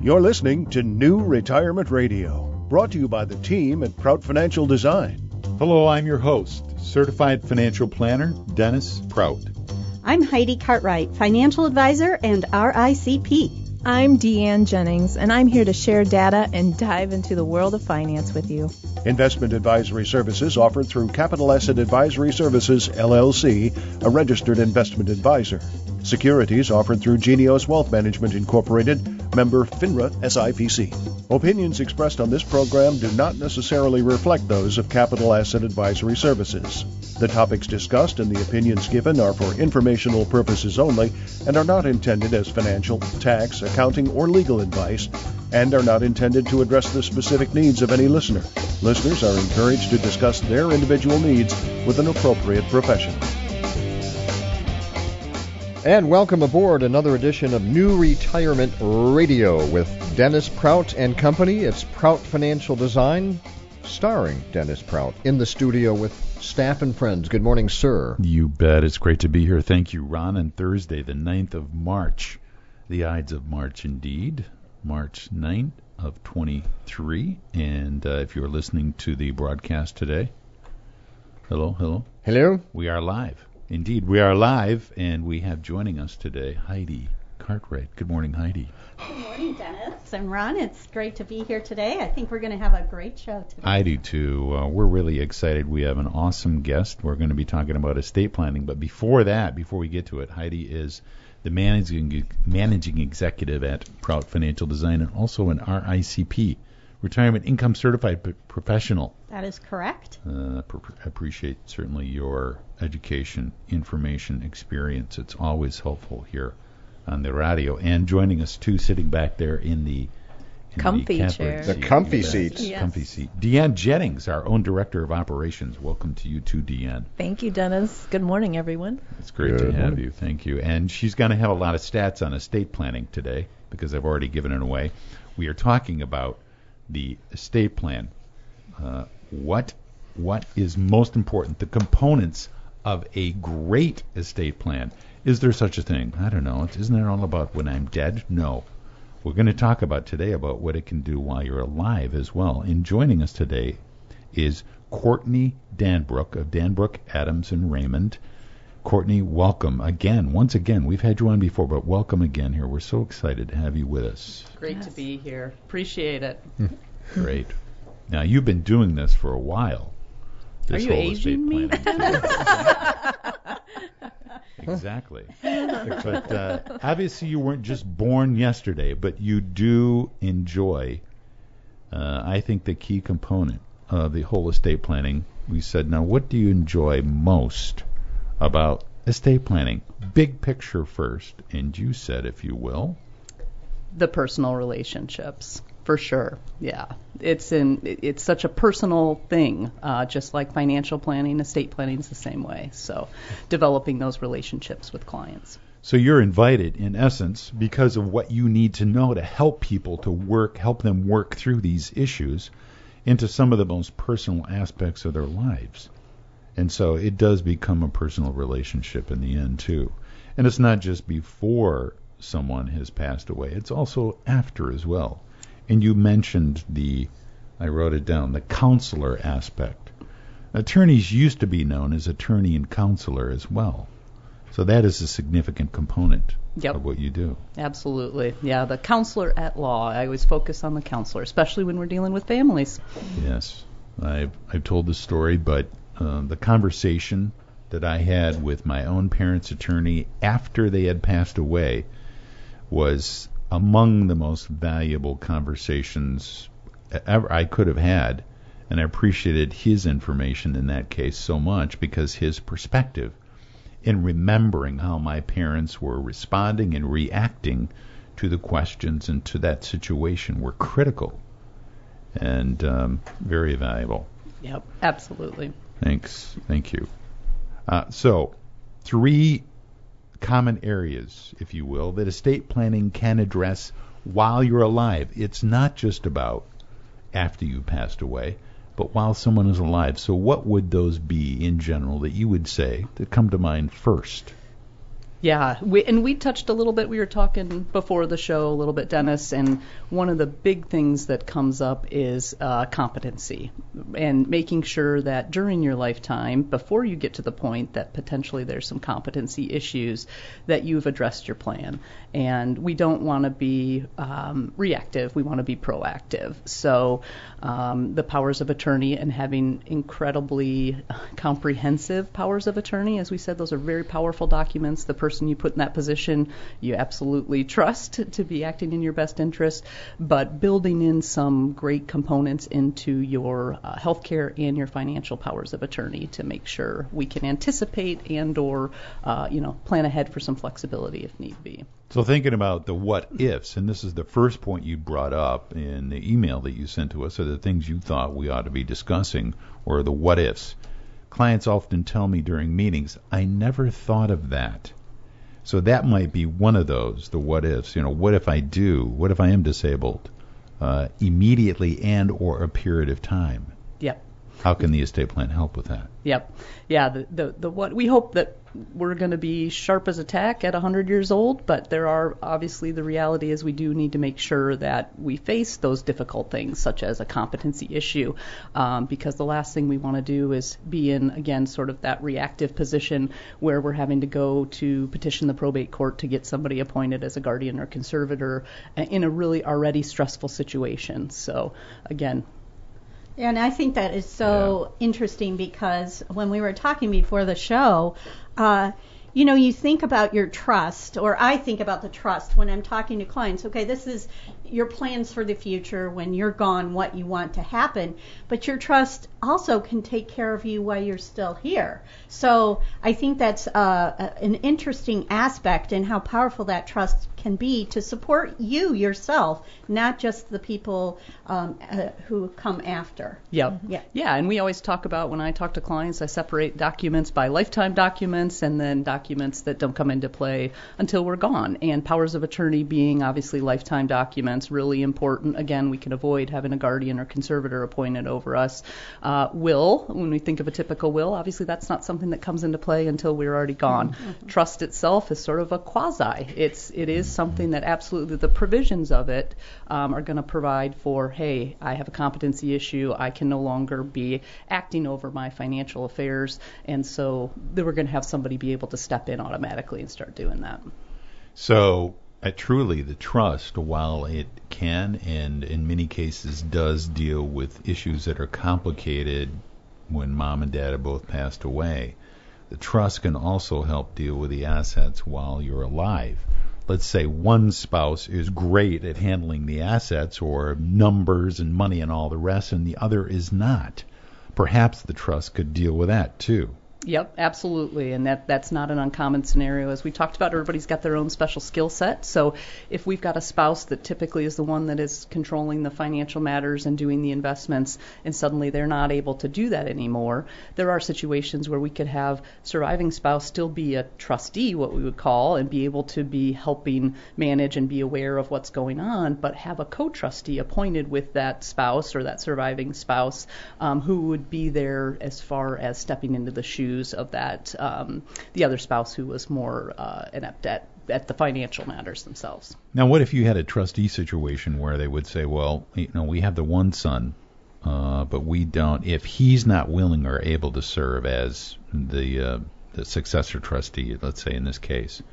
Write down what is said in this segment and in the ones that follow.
You're listening to New Retirement Radio, brought to you by the team at Prout Financial Design. Hello, I'm your host, Certified Financial Planner, Dennis Prout. I'm Heidi Cartwright, Financial Advisor and RICP. I'm Deanne Jennings, and I'm here to share data and dive into the world of finance with you. Investment advisory services offered through Capital Asset Advisory Services, LLC, a registered investment advisor. Securities offered through Genios Wealth Management Incorporated, member FINRA SIPC. Opinions expressed on this program do not necessarily reflect those of Capital Asset Advisory Services. The topics discussed and the opinions given are for informational purposes only and are not intended as financial, tax, accounting, or legal advice, and are not intended to address the specific needs of any listener. Listeners are encouraged to discuss their individual needs with an appropriate professional. And welcome aboard another edition of New Retirement Radio with Dennis Prout and Company. It's Prout Financial Design, starring Dennis Prout, in the studio with staff and friends. Good morning, sir. You bet. It's great to be here. Thank you, Ron. On Thursday, the 9th of March, the Ides of March indeed, March 9th of 23. And if you're listening to the broadcast today, hello. Hello. We are live. Indeed, we are live, and we have joining us today Heidi Cartwright. Good morning, Heidi. Good morning, Dennis and Ron. It's great to be here today. I think we're going to have a great show today. I do, too. We're really excited. We have an awesome guest. We're going to be talking about estate planning. But before we get to it, Heidi is the managing executive at Prout Financial Design and also an RICP, Retirement Income Certified Professional. That is correct. Appreciate certainly your education, information, experience. It's always helpful here on the radio. And joining us, too, sitting back there in the comfy chair. The comfy seats. Yes. Comfy seat. Deanne Jennings, our own Director of Operations. Welcome to you, too, Deanne. Thank you, Dennis. Good morning, everyone. It's great to have you. Thank you. And she's going to have a lot of stats on estate planning today because I've already given it away. We are talking about the estate plan. What is most important? The components of a great estate plan. Is there such a thing? I don't know. Isn't it all about when I'm dead? No. We're going to talk about today about what it can do while you're alive as well. And joining us today is Courtney Danbrook of Danbrook, Adams, and Raymond. Courtney, welcome again. Once again, we've had you on before, but welcome again here. We're so excited to have you with us. Great to be here. Appreciate it. Great. Now, you've been doing this for a while. Are you aging me? Exactly. But obviously you weren't just born yesterday, but you do enjoy, I think, the key component of the whole estate planning. We said, now, what do you enjoy most about estate planning? Big picture first, and you said, if you will. The personal relationships. For sure, yeah. It's such a personal thing, just like financial planning, estate planning is the same way. So developing those relationships with clients. So you're invited, in essence, because of what you need to know to help people to help them work through these issues into some of the most personal aspects of their lives. And so it does become a personal relationship in the end, too. And it's not just before someone has passed away. It's also after as well. And you mentioned I wrote it down, the counselor aspect. Attorneys used to be known as attorney and counselor as well. So that is a significant component of what you do. Absolutely. Yeah, the counselor at law. I always focus on the counselor, especially when we're dealing with families. Yes. I've told this story, but the conversation that I had with my own parents' attorney after they had passed away was among the most valuable conversations ever I could have had, and I appreciated his information in that case so much because his perspective in remembering how my parents were responding and reacting to the questions and to that situation were critical and very valuable. Yep, absolutely. Thanks. Thank you. So, 3 common areas, if you will, that estate planning can address while you're alive. It's not just about after you passed away, but while someone is alive. So what would those be in general that you would say that come to mind first? Yeah, we touched a little bit, we were talking before the show a little bit, Dennis, and one of the big things that comes up is competency and making sure that during your lifetime, before you get to the point that potentially there's some competency issues, that you've addressed your plan. And we don't want to be reactive, we want to be proactive. So the powers of attorney and having incredibly comprehensive powers of attorney, as we said, those are very powerful documents. The person you put in that position you absolutely trust to be acting in your best interest, but building in some great components into your healthcare and your financial powers of attorney to make sure we can anticipate and or plan ahead for some flexibility if need be. So thinking about the what ifs, and this is the first point you brought up in the email that you sent to us, or the things you thought we ought to be discussing, or the what ifs. Clients often tell me during meetings, I never thought of that. So that might be one of those, the what ifs. What if I do? What if I am disabled immediately and or a period of time? Yep. How can the estate plan help with that? Yep. Yeah, the what we hope that we're going to be sharp as a tack at 100 years old, but there are obviously the reality is we do need to make sure that we face those difficult things, such as a competency issue, because the last thing we want to do is be in, again, sort of that reactive position where we're having to go to petition the probate court to get somebody appointed as a guardian or conservator in a really already stressful situation. So, again, and I think that is so interesting because when we were talking before the show, you think about your trust, or I think about the trust when I'm talking to clients. Okay, this is your plans for the future when you're gone, what you want to happen, but your trust also can take care of you while you're still here. So I think that's an interesting aspect in how powerful that trust can be to support you yourself, not just the people who come after. Yep. Yeah, and we always talk about, when I talk to clients, I separate documents by lifetime documents and then documents that don't come into play until we're gone. And powers of attorney being obviously lifetime documents, really important. Again, we can avoid having a guardian or conservator appointed over us. Will, when we think of a typical will, obviously that's not something that comes into play until we're already gone. Mm-hmm. Trust itself is sort of a quasi. It is something that absolutely the provisions of it are going to provide for, hey, I have a competency issue, I can no longer be acting over my financial affairs, and so then we're going to have somebody be able to step in automatically and start doing that. So truly the trust, while it can and in many cases does deal with issues that are complicated when mom and dad have both passed away, the trust can also help deal with the assets while you're alive. Let's say one spouse is great at handling the assets or numbers and money and all the rest, and the other is not. Perhaps the trust could deal with that too. Yep, absolutely, and that's not an uncommon scenario. As we talked about, everybody's got their own special skill set, so if we've got a spouse that typically is the one that is controlling the financial matters and doing the investments, and suddenly they're not able to do that anymore, there are situations where we could have surviving spouse still be a trustee, what we would call, and be able to be helping manage and be aware of what's going on, but have a co-trustee appointed with that spouse or that surviving spouse who would be there as far as stepping into the shoes of that the other spouse who was more inept at the financial matters themselves. Now, what if you had a trustee situation where they would say, well, we have the one son, but we don't, if he's not willing or able to serve as the successor trustee, let's say in this case,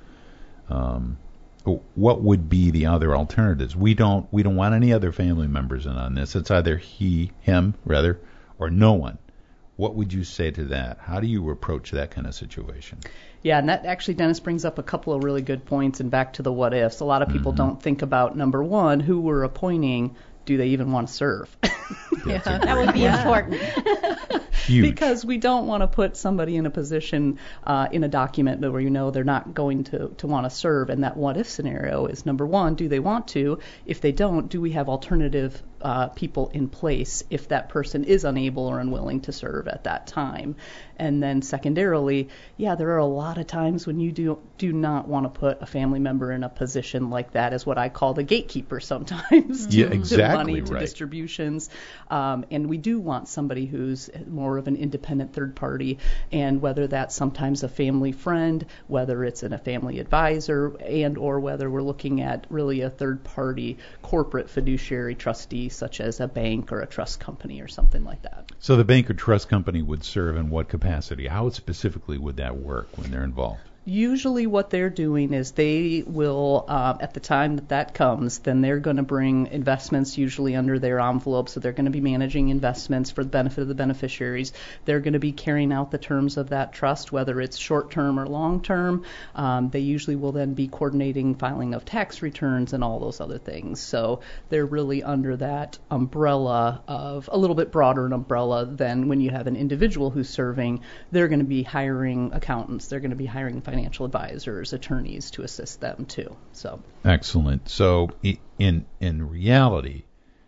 what would be the other alternatives? We don't want any other family members in on this. It's either him, or no one. What would you say to that? How do you approach that kind of situation? Yeah, and that actually, Dennis, brings up a couple of really good points, and back to the what ifs. A lot of people don't think about, number one, who we're appointing. Do they even want to serve? That would be important. Huge. Because we don't want to put somebody in a position in a document where they're not going to want to serve. And that what if scenario is, number one, do they want to? If they don't, do we have alternative people in place if that person is unable or unwilling to serve at that time. And then secondarily, there are a lot of times when you do not want to put a family member in a position like that as what I call the gatekeeper sometimes to money, to distributions. And we do want somebody who's more of an independent third party, and whether that's sometimes a family friend, whether it's a family advisor, and or whether we're looking at really a third party corporate fiduciary trustee such as a bank or a trust company or something like that. So the bank or trust company would serve in what capacity? How specifically would that work when they're involved? Usually what they're doing is they will, at the time that comes, then they're going to bring investments usually under their envelope. So they're going to be managing investments for the benefit of the beneficiaries. They're going to be carrying out the terms of that trust, whether it's short-term or long-term. They usually will then be coordinating filing of tax returns and all those other things. So they're really under that umbrella of a little bit broader an umbrella than when you have an individual who's serving. They're going to be hiring accountants. They're going to be hiring financial advisors, attorneys to assist them too. So excellent. So in reality,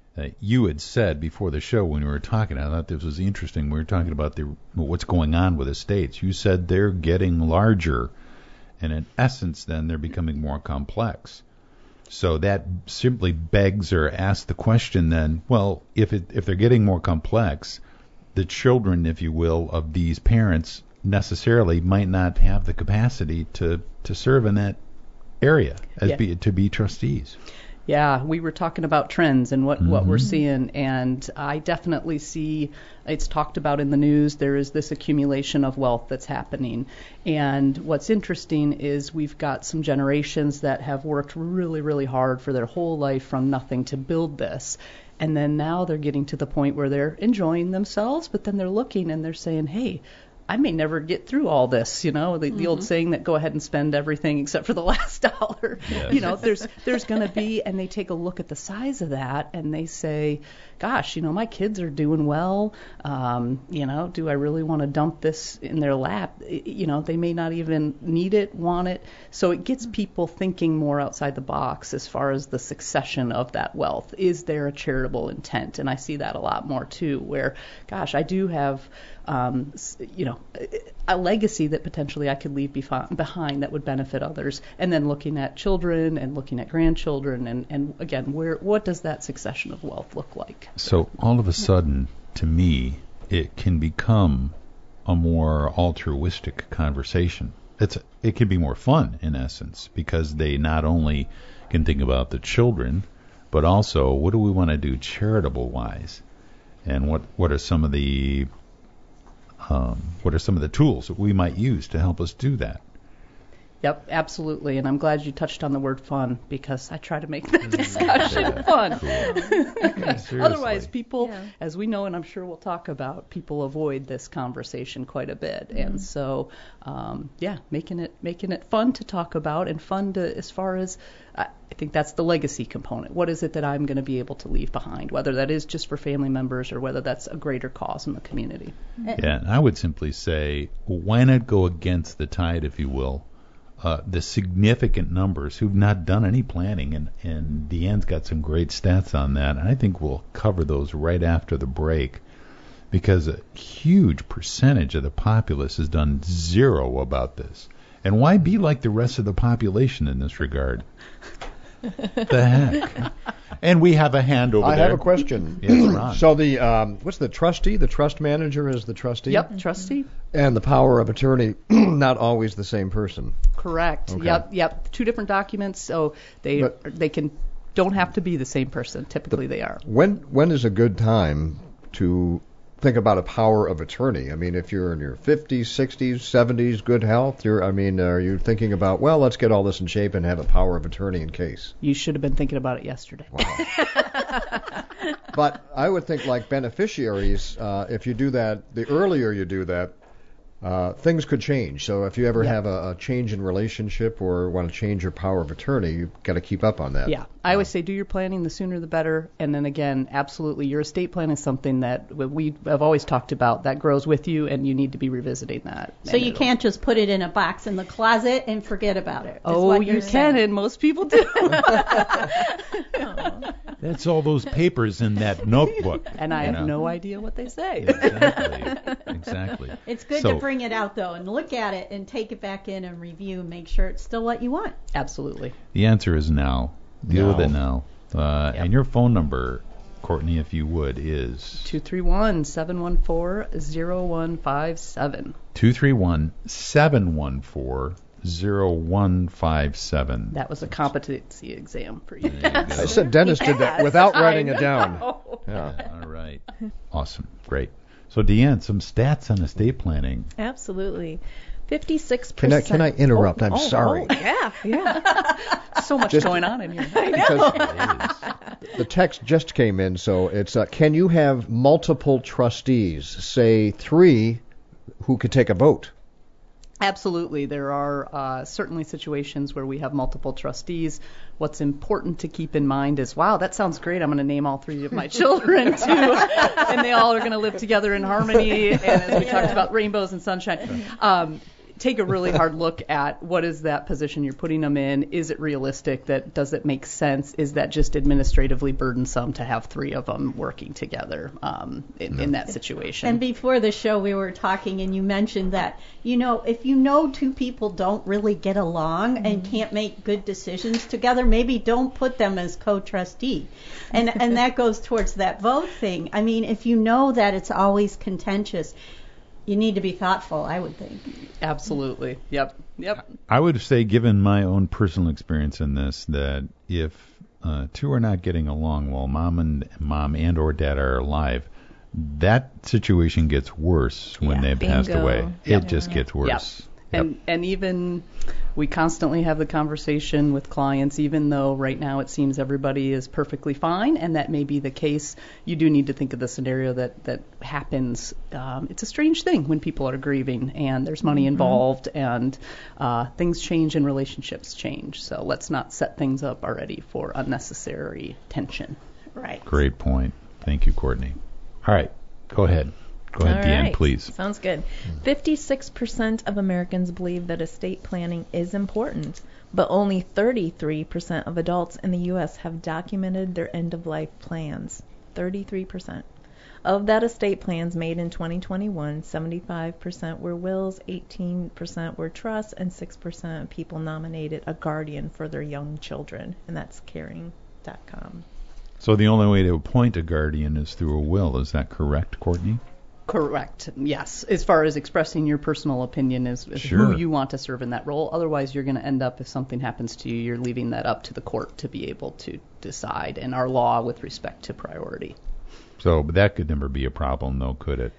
you had said before the show when we were talking, I thought this was interesting. We were talking about what's going on with estates. You said they're getting larger, and in essence, then they're becoming more complex. So that simply begs or asks the question then, well, if they're getting more complex, the children, if you will, of these parents necessarily might not have the capacity to serve in that area to be trustees. Yeah, we were talking about trends and what we're seeing, and I definitely see it's talked about in the news. There is this accumulation of wealth that's happening, and what's interesting is we've got some generations that have worked really, really hard for their whole life from nothing to build this, and then now they're getting to the point where they're enjoying themselves, but then they're looking and they're saying, hey, I may never get through all this, the old saying that go ahead and spend everything except for the last dollar. Yes. There's going to be, and they take a look at the size of that and they say, gosh, my kids are doing well. Do I really want to dump this in their lap? They may not even need it, want it. So it gets people thinking more outside the box as far as the succession of that wealth. Is there a charitable intent? And I see that a lot more too, where, gosh, I do have a legacy that potentially I could leave behind that would benefit others, and then looking at children and looking at grandchildren, and again, what does that succession of wealth look like? So all of a sudden, to me, it can become a more altruistic conversation. It can be more fun, in essence, because they not only can think about the children, but also what do we want to do charitable-wise, and what are some of the tools that we might use to help us do that? Yep, absolutely. And I'm glad you touched on the word fun, because I try to make the discussion fun. Cool. Otherwise, people, as we know, and I'm sure we'll talk about, people avoid this conversation quite a bit. Mm-hmm. And so, making it fun to talk about, and fun to, as far as, I think that's the legacy component. What is it that I'm going to be able to leave behind, whether that is just for family members or whether that's a greater cause in the community? Yeah, and I would simply say, why not go against the tide, if you will? The significant numbers who've not done any planning, and Deanne's got some great stats on that, and I think we'll cover those right after the break, because a huge percentage of the populace has done zero about this. And why be like the rest of the population in this regard? The heck? And we have a hand over there. I have a question. Yes, Ron. So what's the trustee? The trust manager is the trustee? Yep, trustee. And the power of attorney, not always the same person. Correct. Okay. Yep. Two different documents, so they don't have to be the same person. Typically, they are. When is a good time to think about a power of attorney? I mean, if you're in your 50s, 60s, 70s, good health, are you thinking about, well, let's get all this in shape and have a power of attorney in case? You should have been thinking about it yesterday. Wow. But I would think like beneficiaries, if you do that, the earlier you do that, things could change. So if you ever have a change in relationship or want to change your power of attorney, you've got to keep up on that. Yeah. I always say do your planning, the sooner the better. And then again, absolutely, your estate plan is something that we have always talked about that grows with you, and you need to be revisiting that. So you can't just put it in a box in the closet and forget about it. Oh, you can, and most people do. That's all those papers in that notebook. And I have no idea what they say. Exactly. It's good to bring it out, though, and look at it and take it back in and review and make sure it's still what you want. Absolutely. The answer is now. Deal with it now. And your phone number, Courtney, if you would, is 231-714-0157. 231-714-0157. That was a competency exam for you. I said Dennis did that without writing it down. Yeah. All right. Awesome. Great. So, Deanne, some stats on estate planning. Absolutely. 56%. Can I interrupt? I'm sorry. Yeah. So much going on in here. Because the text just came in, so it's can you have multiple trustees, say 3, who could take a vote? Absolutely. There are certainly situations where we have multiple trustees. What's important to keep in mind is, wow, that sounds great. I'm going to name all 3 of my children, too. And they all are going to live together in harmony. And as we talked about rainbows and sunshine. Take a really hard look at what is that position you're putting them in. Is it realistic? Does it make sense? Is that just administratively burdensome to have 3 of them working together in that situation? And before the show, we were talking, and you mentioned that, if 2 people don't really get along and can't make good decisions together, maybe don't put them as co-trustee. And that goes towards that vote thing. I mean, if you know that it's always contentious, you need to be thoughtful, I would think. Absolutely. Yep. I would say, given my own personal experience in this, that if 2 are not getting along while mom and or dad are alive, that situation gets worse when they've passed away. It just gets worse. And even we constantly have the conversation with clients, even though right now it seems everybody is perfectly fine, and that may be the case, you do need to think of the scenario that happens. It's a strange thing when people are grieving and there's money involved and things change and relationships change. So let's not set things up already for unnecessary tension. Right. Great point. Thank you, Courtney. All right, go ahead. Go ahead, Deanne, please. Sounds good. 56% of Americans believe that estate planning is important, but only 33% of adults in the U.S. have documented their end-of-life plans. 33%. Of that estate plans made in 2021, 75% were wills, 18% were trusts, and 6% of people nominated a guardian for their young children, and that's caring.com. So the only way to appoint a guardian is through a will. Is that correct, Courtney? Correct. Yes. As far as expressing your personal opinion is who you want to serve in that role. Otherwise, you're going to end up, if something happens to you, you're leaving that up to the court to be able to decide, and our law with respect to priority. So, but that could never be a problem, though, could it?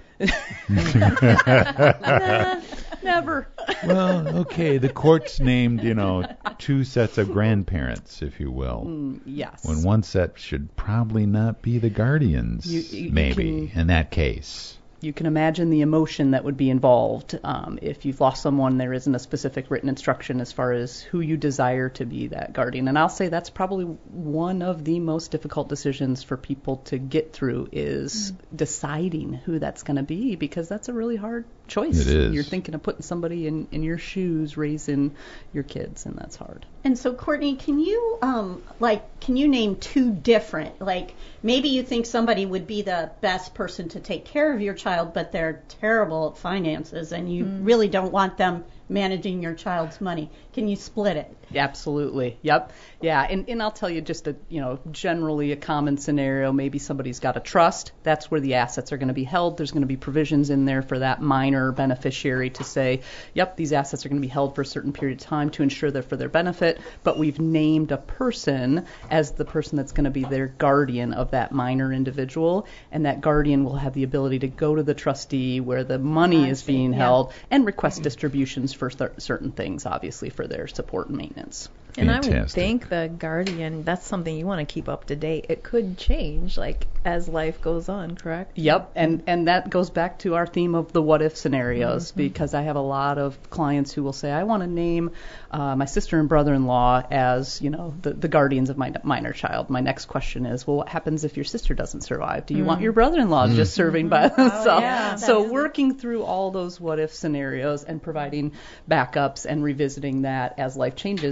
Never. Well, okay, the court's named, 2 sets of grandparents, if you will. Yes. When one set should probably not be the guardians, maybe, in that case. You can imagine the emotion that would be involved. If you've lost someone, there isn't a specific written instruction as far as who you desire to be that guardian. And I'll say that's probably one of the most difficult decisions for people to get through is deciding who that's going to be, because that's a really hard choice. It is. You're thinking of putting somebody in your shoes, raising your kids, and that's hard. And so, Courtney, can you name 2 different, maybe you think somebody would be the best person to take care of your child, but they're terrible at finances, and you really don't want them managing your child's money. Can you split it? Absolutely. Yep. Yeah. And I'll tell you just generally a common scenario. Maybe somebody's got a trust. That's where the assets are going to be held. There's going to be provisions in there for that minor beneficiary to say, yep, these assets are going to be held for a certain period of time to ensure they're for their benefit. But we've named a person as the person that's going to be their guardian of that minor individual. And that guardian will have the ability to go to the trustee where the money is being held and request distributions for certain things, obviously, for their support and maintenance. And I would think the guardian, that's something you want to keep up to date. It could change, as life goes on, correct? Yep, and that goes back to our theme of the what-if scenarios, because I have a lot of clients who will say, I want to name my sister and brother-in-law as, the guardians of my minor child. My next question is, well, what happens if your sister doesn't survive? Do you want your brother-in-law just serving by themselves? So working through all those what-if scenarios and providing backups and revisiting that as life changes, because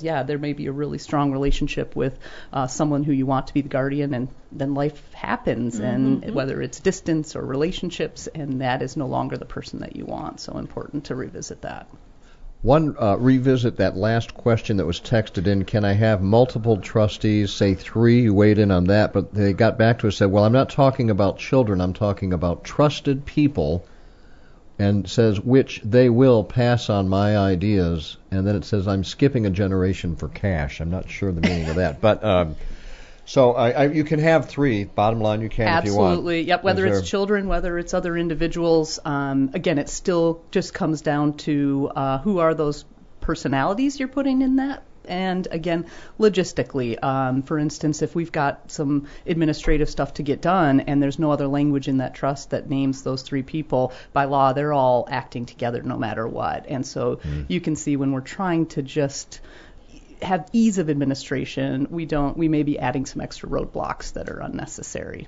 yeah, there may be a really strong relationship with someone who you want to be the guardian, and then life happens, and whether it's distance or relationships, and that is no longer the person that you want. So important to revisit that. Revisit that last question that was texted in. Can I have multiple trustees, say 3? You weighed in on that, but they got back to us and said, well, I'm not talking about children. I'm talking about trusted people, and says, which they will pass on my ideas. And then it says, I'm skipping a generation for cash. I'm not sure the meaning of that. But so you can have 3. Bottom line, you can if you want. Absolutely. Yep. Whether it's children, whether it's other individuals, again, it still just comes down to who are those personalities you're putting in that. And again, logistically, for instance, if we've got some administrative stuff to get done and there's no other language in that trust that names those 3 people, by law, they're all acting together no matter what. And so you can see when we're trying to just have ease of administration, we may be adding some extra roadblocks that are unnecessary.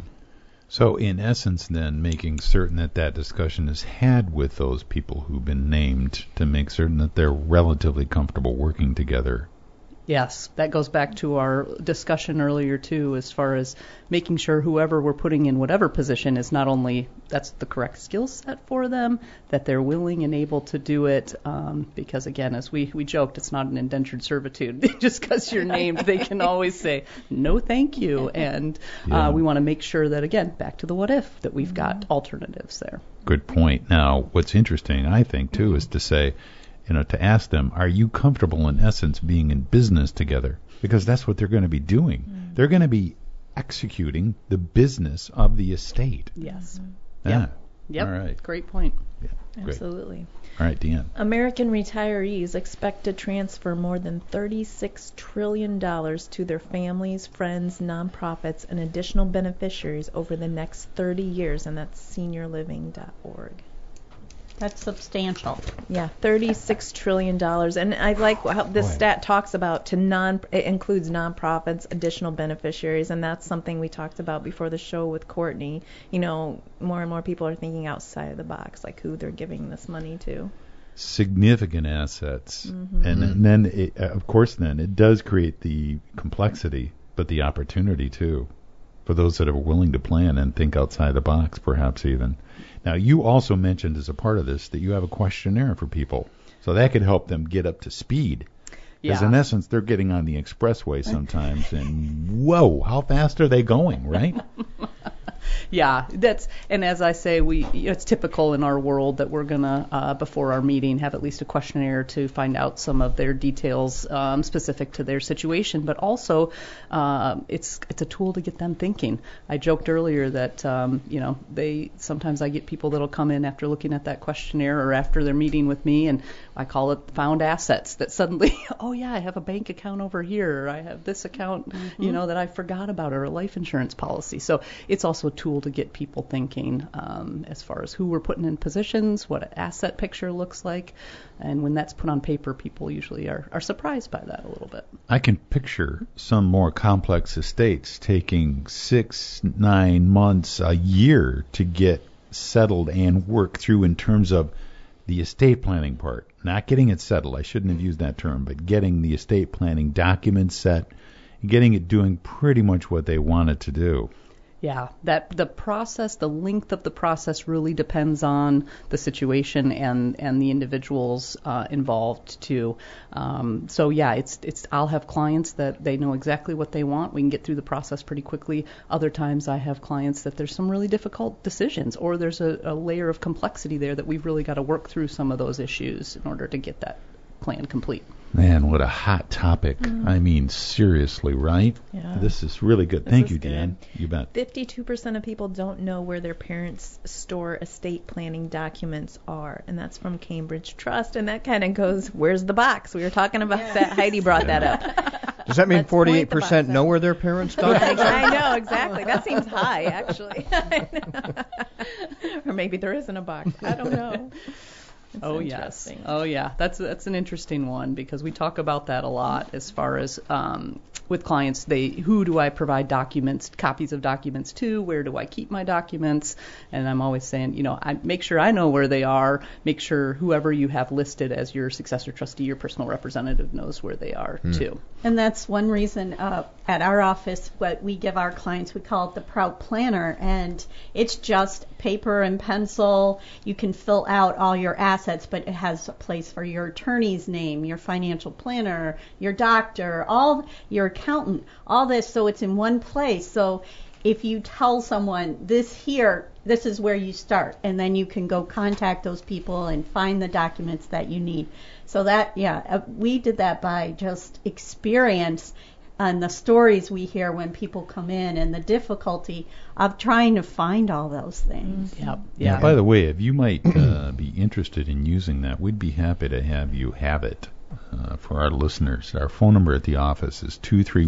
So in essence, then, making certain that discussion is had with those people who've been named to make certain that they're relatively comfortable working together. Yes, that goes back to our discussion earlier, too, as far as making sure whoever we're putting in whatever position is not only that's the correct skill set for them, that they're willing and able to do it, because, again, as we joked, it's not an indentured servitude. Just because you're named, they can always say, no, thank you. And we want to make sure that, again, back to the what if, that we've got alternatives there. Good point. Now, what's interesting, I think, too, is to say, to ask them, are you comfortable in essence being in business together? Because that's what they're going to be doing. They're going to be executing the business of the estate. Yes. Yep. All right. Great point. Yeah. Absolutely. All right, Deanne. American retirees expect to transfer more than $36 trillion to their families, friends, nonprofits, and additional beneficiaries over the next 30 years, and that's seniorliving.org. That's substantial. Yeah, $36 trillion. And I like how this stat talks about it includes nonprofits, additional beneficiaries, and that's something we talked about before the show with Courtney. More and more people are thinking outside of the box, like who they're giving this money to. Significant assets. And then, of course, it does create the complexity, but the opportunity, too, for those that are willing to plan and think outside the box, perhaps even. Now, you also mentioned as a part of this that you have a questionnaire for people, so that could help them get up to speed. Because in essence, they're getting on the expressway sometimes, and whoa, how fast are they going, right? Yeah, and as I say, it's typical in our world that we're gonna before our meeting have at least a questionnaire to find out some of their details specific to their situation, but also it's a tool to get them thinking. I joked earlier that sometimes I get people that'll come in after looking at that questionnaire or after their meeting with me, and I call it found assets, that suddenly, oh yeah, I have a bank account over here, or I have this account, that I forgot about, or a life insurance policy. So it's also a tool to get people thinking as far as who we're putting in positions, what an asset picture looks like, and when that's put on paper, people usually are surprised by that a little bit. I can picture some more complex estates taking 6-9 months, a year to get settled and work through in terms of the estate planning part. Not getting it settled, I shouldn't have used that term, but getting the estate planning documents set, getting it doing pretty much what they want it to do. Yeah, that the process, the length of the process really depends on the situation and the individuals involved too. So yeah, it's I'll have clients that they know exactly what they want. We can get through the process pretty quickly. Other times I have clients that there's some really difficult decisions, or there's a layer of complexity there that we've really got to work through some of those issues in order to get that plan complete. Man, what a hot topic. I mean, seriously, right? Yeah. This is really good. Thank you, Deanne. You bet. 52% of people don't know where their parents store estate planning documents are, and that's from Cambridge Trust, and that kind of goes, where's the box? We were talking about that. Heidi brought that up. Does that mean 48% know where their parents' documents are? I know, exactly. That seems high, actually. Or maybe there isn't a box. I don't know. Oh yes. Oh yeah. That's an interesting one, because we talk about that a lot as far as with clients, who do I provide copies of documents to? Where do I keep my documents? And I'm always saying, I make sure I know where they are. Make sure whoever you have listed as your successor trustee, your personal representative, knows where they are too. And that's one reason at our office, what we give our clients, we call it the Prout Planner, and it's just paper and pencil. You can fill out all your assets, but it has a place for your attorney's name, your financial planner, your doctor, your accountant, all this, so it's in one place. So if you tell someone this is where you start, and then you can go contact those people and find the documents that you need. So that, we did that by just experience and the stories we hear when people come in and the difficulty of trying to find all those things. Yep. Yeah. By the way, if you might be interested in using that, we'd be happy to have you have it for our listeners. Our phone number at the office is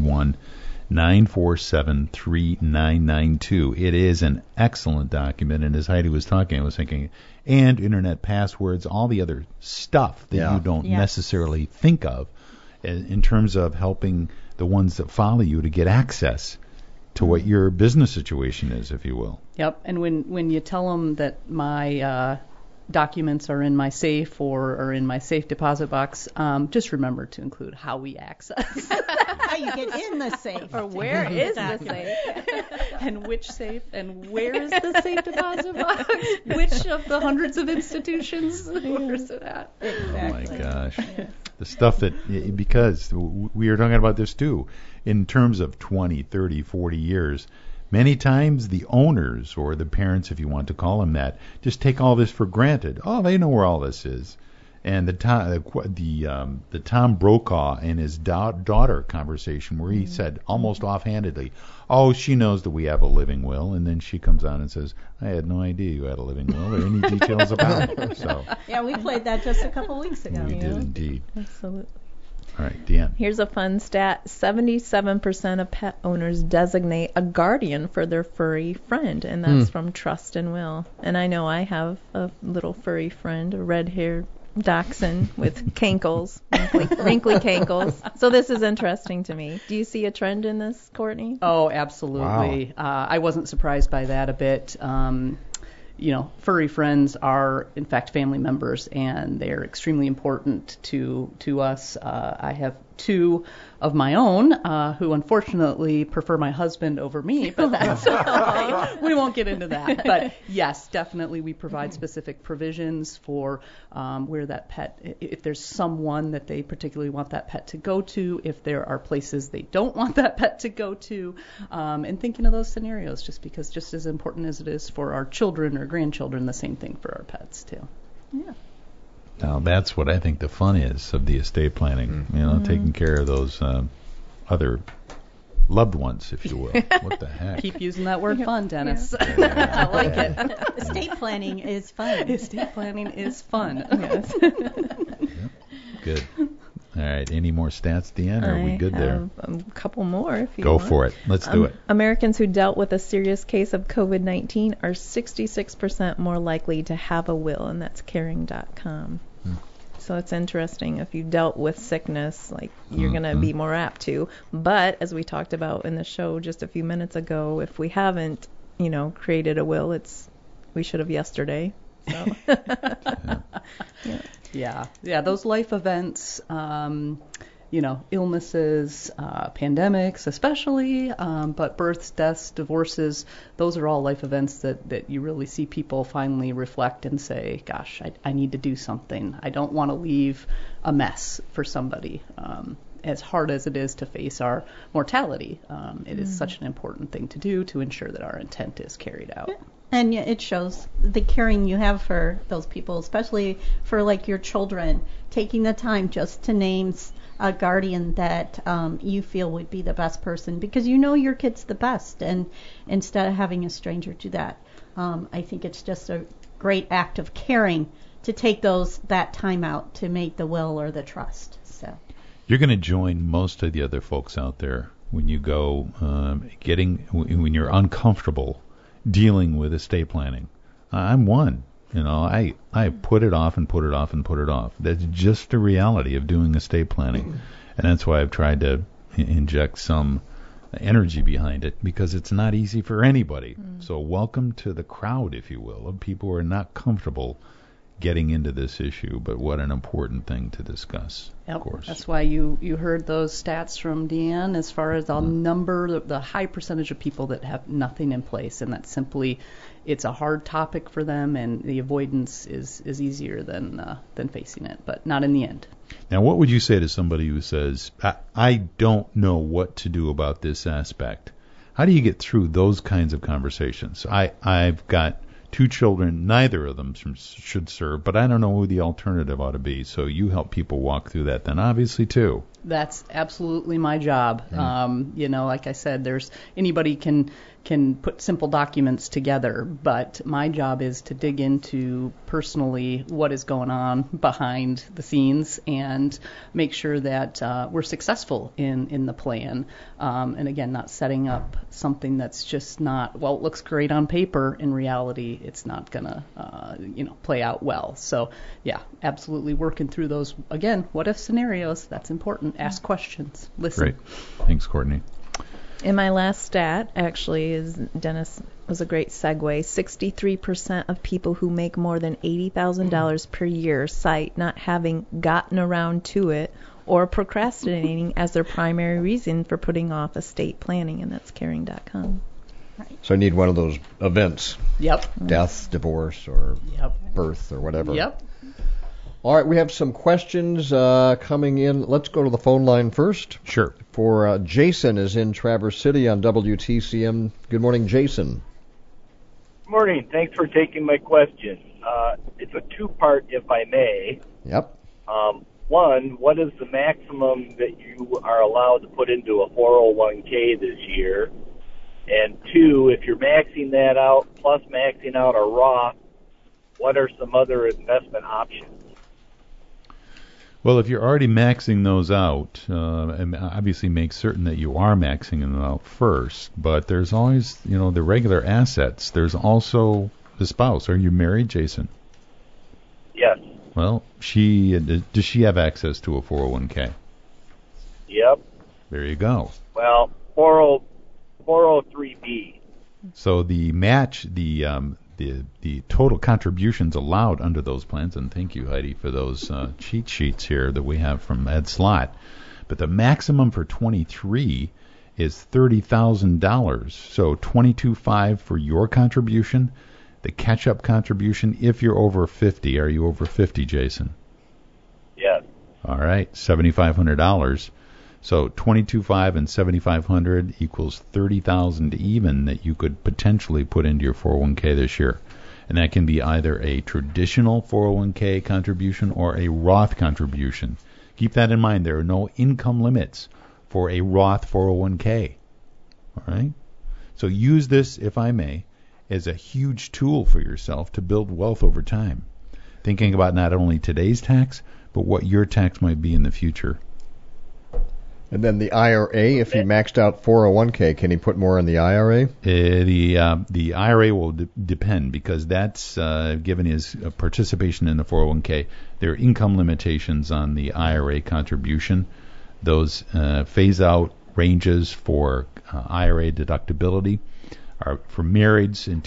231-947-3992. It is an excellent document, and as Heidi was talking, I was thinking, and internet passwords, all the other stuff that you don't necessarily think of in terms of helping the ones that follow you to get access to what your business situation is, if you will. Yep, and when you tell them that my documents are in my safe or are in my safe deposit box, just remember to include how we access. How you get in the safe. Or where is the safe? And which safe, and where is the safe deposit box? Which of the hundreds of institutions? Where is it at? Exactly. Oh my gosh. The stuff because we were talking about this too, in terms of 20, 30, 40 years, many times the owners, or the parents, if you want to call them that, just take all this for granted. Oh, they know where all this is. And the Tom Brokaw and his daughter conversation, where he said almost offhandedly, "Oh, she knows that we have a living will," and then she comes on and says, "I had no idea you had a living will or any details about it." So yeah, we played that just a couple weeks ago. We did indeed. Absolutely. All right, Deanne. Here's a fun stat. 77% of pet owners designate a guardian for their furry friend, and that's from Trust and Will. And I know I have a little furry friend, a red-haired dachshund with cankles, wrinkly cankles. So this is interesting to me. Do you see a trend in this, Courtney? Oh, absolutely. Wow. I wasn't surprised by that a bit. Furry friends are, in fact, family members, and they're extremely important to us. I have two of my own who unfortunately prefer my husband over me, but that's all right. We won't get into that. But yes, definitely we provide specific provisions for where that pet, if there's someone that they particularly want that pet to go to, if there are places they don't want that pet to go to, and thinking of those scenarios, just because just as important as it is for our children or grandchildren, the same thing for our pets too. Yeah. Now that's what I think the fun is of the estate planning, taking care of those other loved ones, if you will. What the heck? Keep using that word fun, Dennis. I like it. Estate planning is fun. Estate planning is fun. Yes. Good. All right. Any more stats, Deanne? Or are we good there? A couple more if you Go want. for it. Let's do it. Americans who dealt with a serious case of COVID-19 are 66% more likely to have a will, and that's caring.com. So it's interesting. If you dealt with sickness, you're going to be more apt to. But as we talked about in the show just a few minutes ago, if we haven't, created a will, we should have yesterday. So. Yeah, those life events, illnesses, pandemics especially, but births, deaths, divorces, those are all life events that you really see people finally reflect and say, gosh, I need to do something. I don't want to leave a mess for somebody. As hard as it is to face our mortality, it is such an important thing to do to ensure that our intent is carried out. Yeah. And it shows the caring you have for those people, especially for your children, taking the time just to name a guardian that you feel would be the best person, because your kid's the best, and instead of having a stranger do that, I think it's just a great act of caring to take that time out to make the will or the trust. So you're going to join most of the other folks out there when you go when you're uncomfortable dealing with estate planning. I'm one. I put it off and put it off and put it off. That's just the reality of doing estate planning. And that's why I've tried to inject some energy behind it, because it's not easy for anybody. So welcome to the crowd, if you will, of people who are not comfortable getting into this issue, but what an important thing to discuss, Yep. of course. That's why you heard those stats from Deanne as far as the high percentage of people that have nothing in place, and that simply it's a hard topic for them, and the avoidance is easier than facing it, but not in the end. Now, what would you say to somebody who says, I don't know what to do about this aspect? How do you get through those kinds of conversations? I've got 2 children, neither of them should serve, but I don't know who the alternative ought to be. So you help people walk through that then, obviously, too. That's absolutely my job. Like I said, anybody can put simple documents together, but my job is to dig into personally what is going on behind the scenes and make sure that we're successful in the plan. And again, not setting up something that's just not, well, it looks great on paper. In reality, it's not going to, play out well. So, yeah, absolutely working through those, again, what if scenarios. That's important. Ask questions. Listen. Great. Thanks, Courtney. And my last stat, actually, is Dennis was a great segue. 63% of people who make more than $80,000 per year cite not having gotten around to it or procrastinating as their primary reason for putting off estate planning, and that's caring.com. So I need one of those events. Yep. Death, divorce, or birth, or whatever. Yep. All right, we have some questions coming in. Let's go to the phone line first. Sure. For Jason is in Traverse City on WTCM. Good morning, Jason. Good morning. Thanks for taking my question. It's a 2-part, if I may. Yep. One, what is the maximum that you are allowed to put into a 401k this year? And 2, if you're maxing that out plus maxing out a Roth, what are some other investment options? Well, if you're already maxing those out, and obviously make certain that you are maxing them out first, but there's always, the regular assets. There's also the spouse. Are you married, Jason? Yes. Well, does she have access to a 401k? Yep. There you go. Well, 403B. So the match, the total contributions allowed under those plans, and thank you, Heidi, for those cheat sheets here that we have from Ed Slott. But the maximum for 23 is $30,000. So $22,500 for your contribution. The catch-up contribution, if you're over 50. Are you over 50, Jason? Yes. All right, $7,500. So $22,500 and $7,500 equals $30,000 even that you could potentially put into your 401k this year. And that can be either a traditional 401k contribution or a Roth contribution. Keep that in mind. There are no income limits for a Roth 401k. All right? So use this, if I may, as a huge tool for yourself to build wealth over time. Thinking about not only today's tax, but what your tax might be in the future. And then the IRA, if he maxed out 401k, can he put more in the IRA? The IRA will depend, because that's given his participation in the 401k. There are income limitations on the IRA contribution. Those phase-out ranges for IRA deductibility are for marrieds in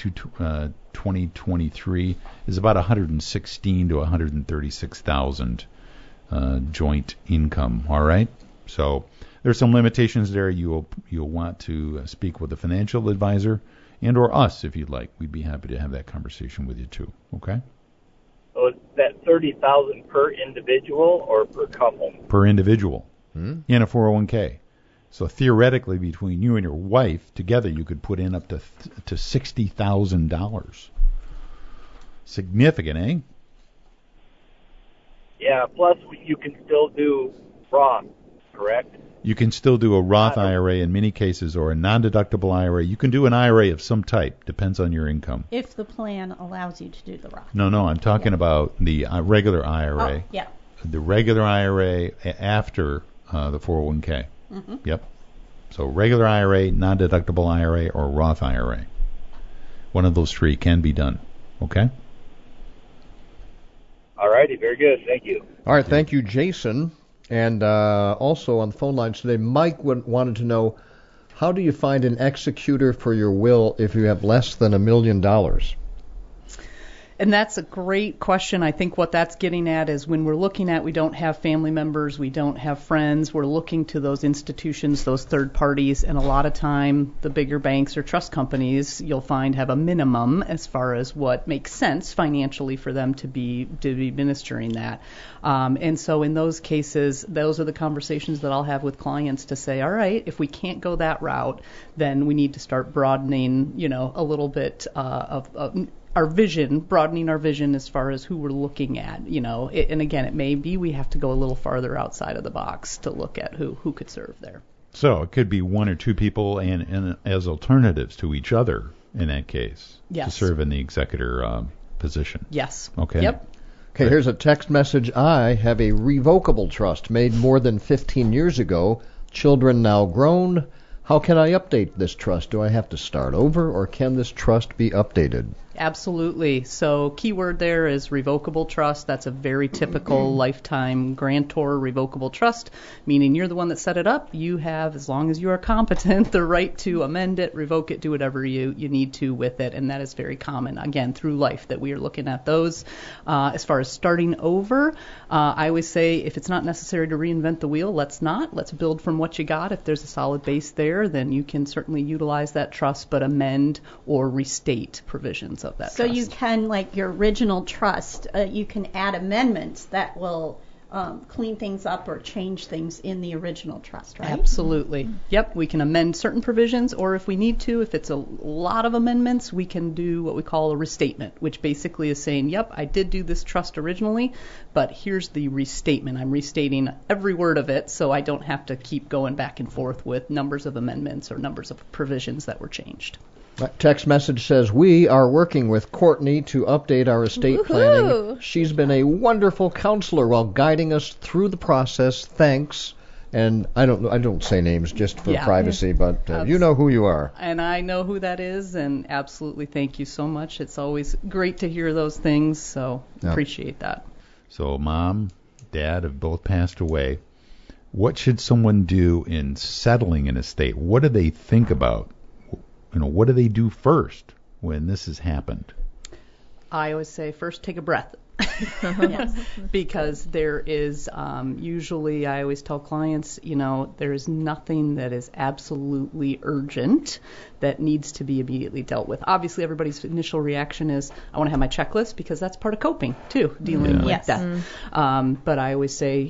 2023 is about 116 to 136,000 joint income. All right. So there's some limitations there. You'll want to speak with a financial advisor and or us if you'd like. We'd be happy to have that conversation with you too. Okay? So is that $30,000 per individual or per couple? Per individual in a 401k. So theoretically, between you and your wife together, you could put in up to $60,000. Significant, eh? Yeah. Plus, you can still do Roth. Correct? You can still do a Roth IRA in many cases, or a non-deductible IRA. You can do an IRA of some type. Depends on your income. If the plan allows you to do the Roth. No, I'm talking about the regular IRA. Oh, yeah. The regular IRA after the 401k. Mm-hmm. Yep. So regular IRA, non-deductible IRA, or Roth IRA. One of those three can be done. Okay? All righty. Very good. Thank you. All right. Thank you, Jason. And also on the phone lines today, Mike wanted to know, how do you find an executor for your will if you have less than $1 million? And that's a great question. I think what that's getting at is when we're looking at we don't have family members, we don't have friends, we're looking to those institutions, those third parties, and a lot of time the bigger banks or trust companies you'll find have a minimum as far as what makes sense financially for them to be administering that. And so in those cases, those are the conversations that I'll have with clients to say, all right, if we can't go that route, then we need to start broadening, a little bit of our vision, broadening our vision as far as who we're looking at, and again, it may be we have to go a little farther outside of the box to look at who could serve there. So it could be one or two people and as alternatives to each other in that case to serve in the executor position. Yes. Okay. Yep. Okay, here's a text message. I have a revocable trust made more than 15 years ago. Children now grown. How can I update this trust? Do I have to start over, or can this trust be updated? Absolutely. So keyword there is revocable trust. That's a very typical lifetime grantor revocable trust, meaning you're the one that set it up. You have, as long as you are competent, the right to amend it, revoke it, do whatever you need to with it. And that is very common, again, through life that we are looking at those. As far as starting over, I always say if it's not necessary to reinvent the wheel, let's not. Let's build from what you got. If there's a solid base there, then you can certainly utilize that trust, but amend or restate provisions of that so trust. you can, like your original trust, you can add amendments that will clean things up or change things in the original trust, right? Absolutely. Mm-hmm. Yep, we can amend certain provisions, or if we need to, if it's a lot of amendments, we can do what we call a restatement, which basically is saying, yep, I did do this trust originally, but here's the restatement. I'm restating every word of it so I don't have to keep going back and forth with numbers of amendments or numbers of provisions that were changed. Text message says, we are working with Courtney to update our estate planning. She's been a wonderful counselor while guiding us through the process. Thanks. And I don't say names just for privacy, but you know who you are. And I know who that is, and absolutely thank you so much. It's always great to hear those things, so appreciate that. So mom, dad have both passed away. What should someone do in settling an estate? What do they think about? What do they do first when this has happened? I always say first take a breath. Because there is usually, I always tell clients, there is nothing that is absolutely urgent that needs to be immediately dealt with. Obviously, everybody's initial reaction is, I want to have my checklist, because that's part of coping, too, dealing with death. But I always say,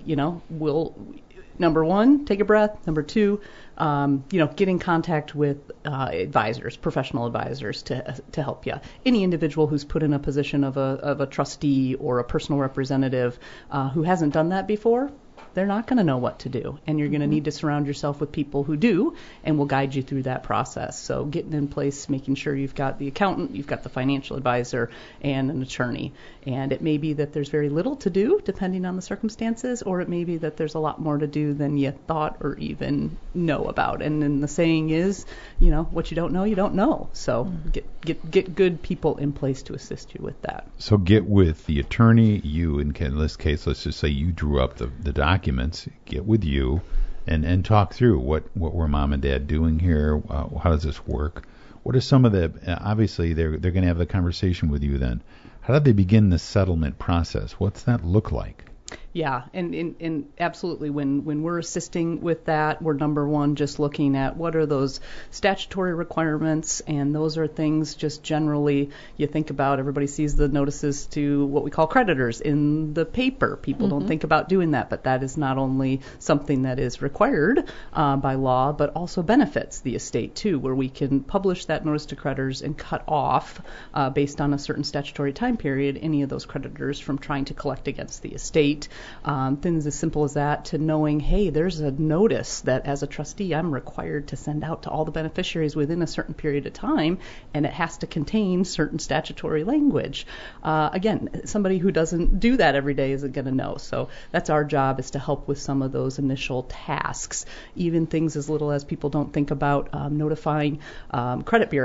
number one, take a breath. Number two, get in contact with advisors, professional advisors to help you. Any individual who's put in a position of a trustee or a personal representative who hasn't done that before, they're not going to know what to do. And you're going to need to surround yourself with people who do and will guide you through that process. So getting in place, making sure you've got the accountant, you've got the financial advisor, and an attorney. And it may be that there's very little to do, depending on the circumstances, or it may be that there's a lot more to do than you thought or even know about. And then the saying is, what you don't know, you don't know. So get good people in place to assist you with that. So get with the attorney. You, in this case, let's just say you drew up the documents. Get with you and talk through what were mom and dad doing here. How does this work? What are some of the, obviously they're going to have the conversation with you then. How did they begin the settlement process? What's that look like? Yeah, and absolutely, when we're assisting with that, we're number one just looking at what are those statutory requirements, and those are things just generally you think about. Everybody sees the notices to what we call creditors in the paper. People don't think about doing that, but that is not only something that is required by law, but also benefits the estate too, where we can publish that notice to creditors and cut off, based on a certain statutory time period, any of those creditors from trying to collect against the estate. Things as simple as that to knowing, hey, there's a notice that as a trustee I'm required to send out to all the beneficiaries within a certain period of time, and it has to contain certain statutory language. Again, somebody who doesn't do that every day isn't going to know. So that's our job, is to help with some of those initial tasks, even things as little as people don't think about notifying credit bureaus,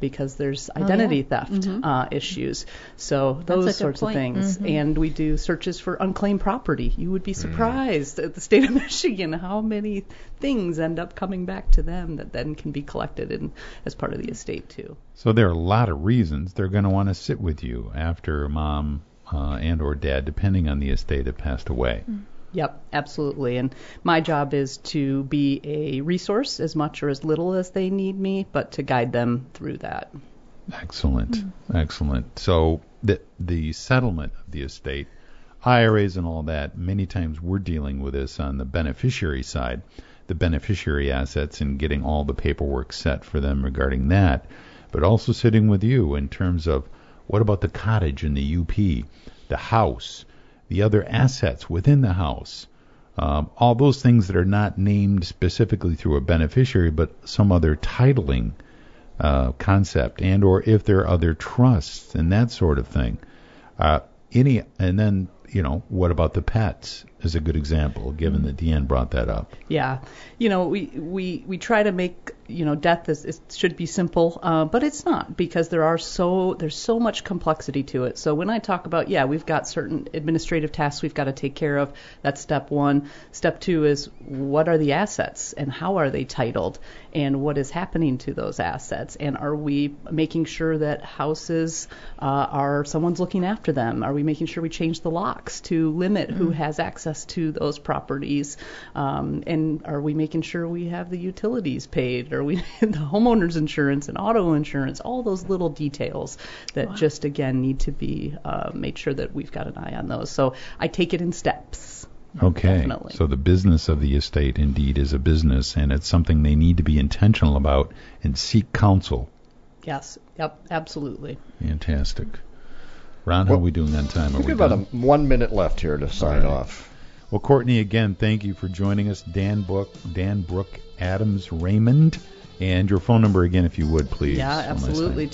because there's identity theft issues. So those sorts of things. And we do searches for unclaimed property. You would be surprised at the state of Michigan how many things end up coming back to them that then can be collected as part of the estate too. So there are a lot of reasons they're going to want to sit with you after mom and or dad, depending on the estate, have passed away. Yep, absolutely. And my job is to be a resource as much or as little as they need me, but to guide them through that. Excellent. Excellent. So the settlement of the estate, IRAs and all that, many times we're dealing with this on the beneficiary side, the beneficiary assets, and getting all the paperwork set for them regarding that, but also sitting with you in terms of what about the cottage and the UP, the house, the other assets within the house, all those things that are not named specifically through a beneficiary, but some other titling concept, and or if there are other trusts and that sort of thing. And then, what about the pets is a good example, given that Deanne brought that up. Yeah. We try to make, death should be simple, but it's not, because there's so much complexity to it. So when I talk about, we've got certain administrative tasks we've got to take care of, that's step one. Step two is, what are the assets and how are they titled and what is happening to those assets? And are we making sure that houses someone's looking after them? Are we making sure we change the locks to limit who has access to those properties? And are we making sure we have the utilities paid? Are we the homeowners insurance and auto insurance? All those little details that just, again, need to be made sure that we've got an eye on those. So I take it in steps. Okay. Definitely. So the business of the estate indeed is a business, and it's something they need to be intentional about and seek counsel. Yes. Yep. Absolutely. Fantastic. Ron, how are we doing on time? We've got 1 minute left here to sign off. Well, Courtney, again, thank you for joining us. Dan Brook Adams Raymond. And your phone number again, if you would, please. Yeah, absolutely.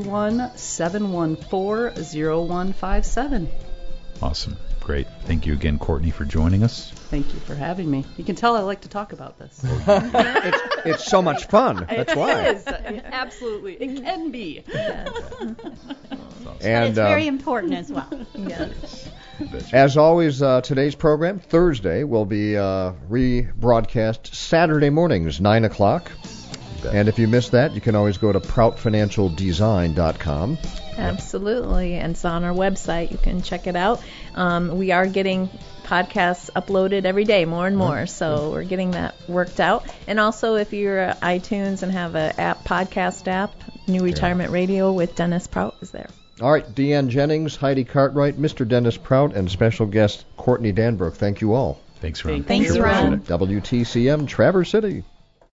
231-714-0157. Awesome. Great. Thank you again, Courtney, for joining us. Thank you for having me. You can tell I like to talk about this. It's so much fun. That's why. It is. Absolutely. It can be. Awesome. And it's very important as well. Yes. As always, today's program, Thursday, will be rebroadcast Saturday mornings, 9 o'clock. And if you missed that, you can always go to proutfinancialdesign.com. Absolutely. And it's on our website. You can check it out. We are getting podcasts uploaded every day, more and more. So we're getting that worked out. And also, if you're at iTunes and have an podcast app, New Retirement Radio with Dennis Prout is there. All right, Deanne Jennings, Heidi Cartwright, Mr. Dennis Prout, and special guest Courtney Danbrook. Thank you all. Thanks, Ron. Thanks, Ron. WTCM, Traverse City.